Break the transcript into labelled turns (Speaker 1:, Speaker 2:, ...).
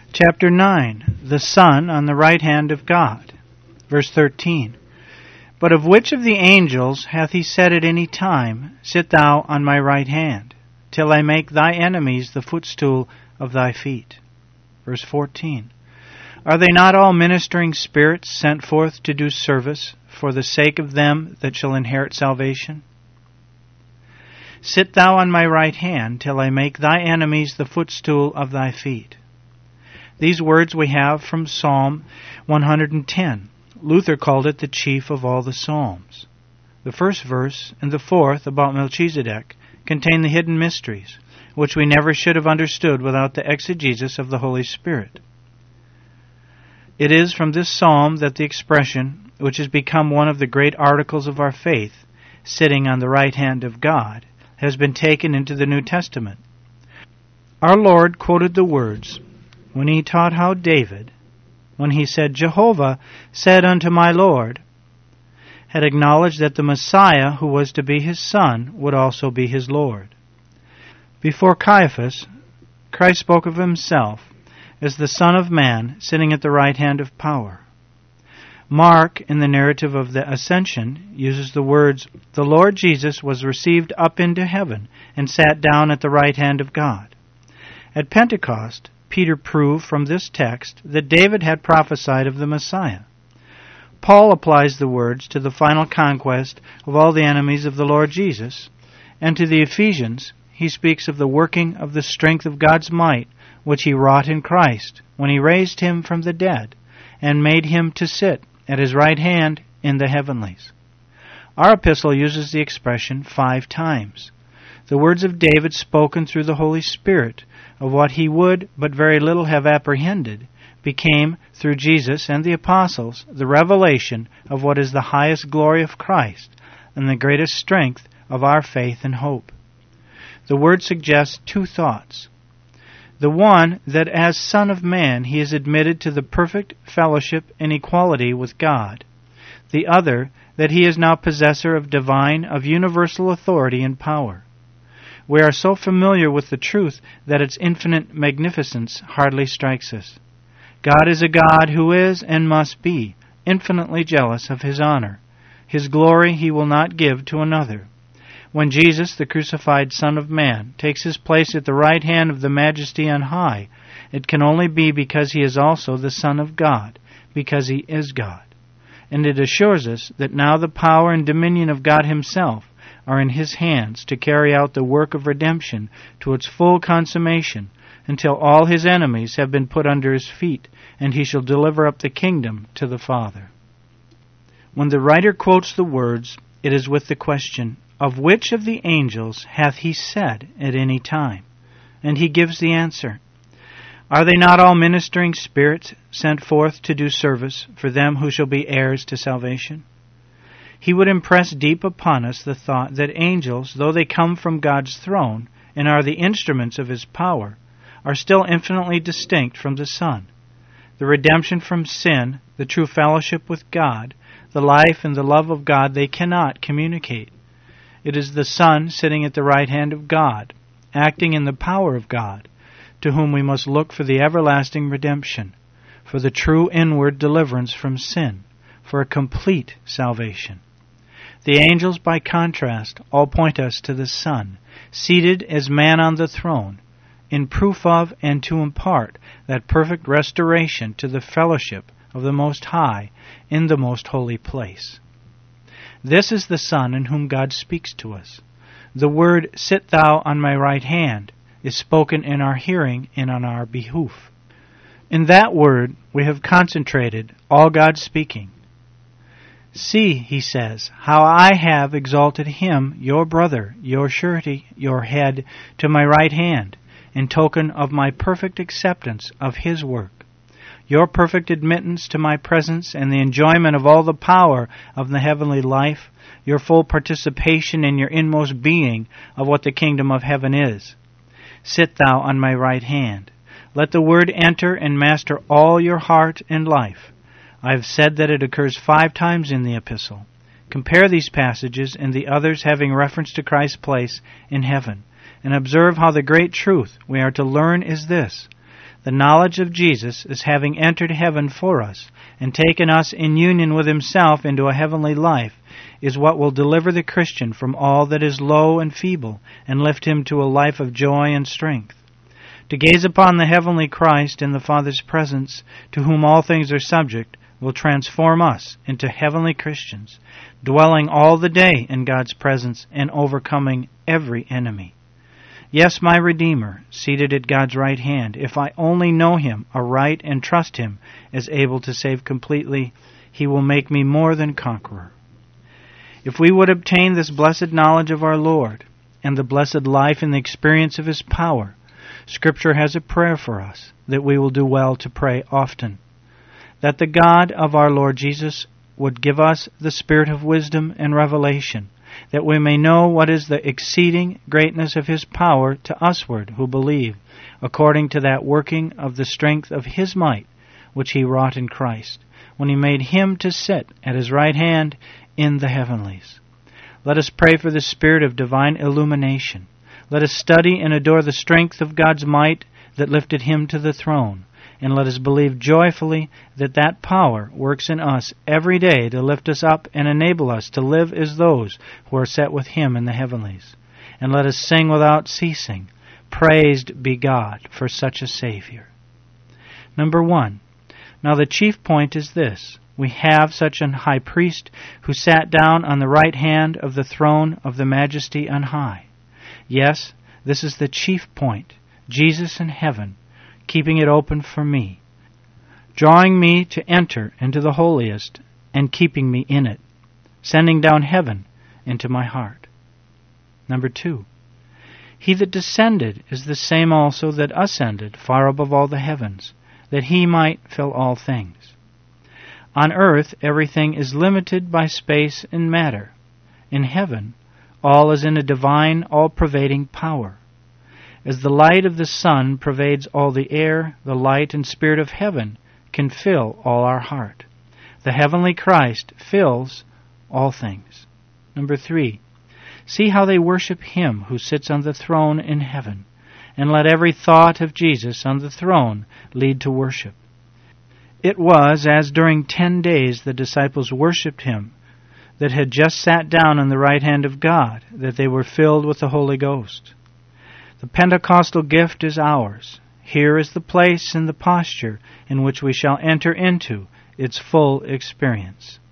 Speaker 1: Chapter 9, the Son on the right hand of God. Verse 13. But of which of the angels hath he said at any time, Sit thou on my right hand, till I make thy enemies the footstool of thy feet? Verse 14. Are they not all ministering spirits sent forth to do service for the sake of them that shall inherit salvation? Sit thou on my right hand, till I make thy enemies the footstool of thy feet. These words we have from Psalm 110. Luther called it the chief of all the psalms. The first verse and the fourth about Melchizedek contain the hidden mysteries, which we never should have understood without the exegesis of the Holy Spirit. It is from this psalm that the expression, which has become one of the great articles of our faith, sitting on the right hand of God, has been taken into the New Testament. Our Lord quoted the words when he taught how David, when he said, Jehovah said unto my Lord, had acknowledged that the Messiah who was to be his son would also be his Lord. Before Caiaphas, Christ spoke of himself as the Son of Man sitting at the right hand of power. Mark, in the narrative of the Ascension, uses the words, The Lord Jesus was received up into heaven and sat down at the right hand of God. At Pentecost, Peter proved from this text that David had prophesied of the Messiah. Paul applies the words to the final conquest of all the enemies of the Lord Jesus, and to the Ephesians he speaks of the working of the strength of God's might, which he wrought in Christ, when he raised him from the dead, and made him to sit at his right hand in the heavenlies. Our epistle uses the expression 5 times. The words of David spoken through the Holy Spirit of what he would but very little have apprehended became, through Jesus and the apostles, the revelation of what is the highest glory of Christ and the greatest strength of our faith and hope. The word suggests 2 thoughts. The one, that as Son of Man he is admitted to the perfect fellowship and equality with God. The other, that he is now possessor of divine, of universal authority and power. We are so familiar with the truth that its infinite magnificence hardly strikes us. God is a God who is and must be infinitely jealous of his honor. His glory he will not give to another. When Jesus, the crucified Son of Man, takes his place at the right hand of the Majesty on high, it can only be because he is also the Son of God, because he is God. And it assures us that now the power and dominion of God himself are in his hands to carry out the work of redemption to its full consummation, until all his enemies have been put under his feet, and he shall deliver up the kingdom to the Father. When the writer quotes the words, it is with the question, Of which of the angels hath he said at any time? And he gives the answer. Are they not all ministering spirits sent forth to do service for them who shall be heirs to salvation? He would impress deep upon us the thought that angels, though they come from God's throne and are the instruments of his power, are still infinitely distinct from the Son. The redemption from sin, the true fellowship with God, the life and the love of God they cannot communicate. It is the Son sitting at the right hand of God, acting in the power of God, to whom we must look for the everlasting redemption, for the true inward deliverance from sin, for a complete salvation. The angels, by contrast, all point us to the Son, seated as man on the throne, in proof of and to impart that perfect restoration to the fellowship of the Most High in the most holy place. This is the Son in whom God speaks to us. The word, Sit thou on my right hand, is spoken in our hearing and on our behoof. In that word we have concentrated all God's speaking. See, he says, how I have exalted him, your brother, your surety, your head, to my right hand, in token of my perfect acceptance of his work, your perfect admittance to my presence and the enjoyment of all the power of the heavenly life, your full participation in your inmost being of what the kingdom of heaven is. Sit thou on my right hand. Let the word enter and master all your heart and life. I have said that it occurs 5 times in the epistle. Compare these passages and the others having reference to Christ's place in heaven, and observe how the great truth we are to learn is this, The knowledge of Jesus as having entered heaven for us and taken us in union with himself into a heavenly life is what will deliver the Christian from all that is low and feeble and lift him to a life of joy and strength. To gaze upon the heavenly Christ in the Father's presence, to whom all things are subject, will transform us into heavenly Christians, dwelling all the day in God's presence and overcoming every enemy. Yes, my Redeemer, seated at God's right hand, if I only know him aright and trust him as able to save completely, he will make me more than conqueror. If we would obtain this blessed knowledge of our Lord and the blessed life and the experience of his power, Scripture has a prayer for us that we will do well to pray often. That the God of our Lord Jesus would give us the spirit of wisdom and revelation, that we may know what is the exceeding greatness of his power to usward who believe, according to that working of the strength of his might, which he wrought in Christ, when he made him to sit at his right hand in the heavenlies. Let us pray for the spirit of divine illumination. Let us study and adore the strength of God's might that lifted him to the throne, and let us believe joyfully that that power works in us every day to lift us up and enable us to live as those who are set with him in the heavenlies. And let us sing without ceasing, "Praised be God for such a Savior." Number 1. Now the chief point is this. We have such an high priest who sat down on the right hand of the throne of the Majesty on high. Yes, this is the chief point, Jesus in heaven, keeping it open for me, drawing me to enter into the holiest and keeping me in it, sending down heaven into my heart. Number 2, he that descended is the same also that ascended far above all the heavens, that he might fill all things. On earth everything is limited by space and matter. In heaven all is in a divine, all-pervading power. As the light of the sun pervades all the air, the light and spirit of heaven can fill all our heart. The heavenly Christ fills all things. Number 3, see how they worship him who sits on the throne in heaven, and let every thought of Jesus on the throne lead to worship. It was as during 10 days the disciples worshipped him that had just sat down on the right hand of God that they were filled with the Holy Ghost. The Pentecostal gift is ours. Here is the place and the posture in which we shall enter into its full experience.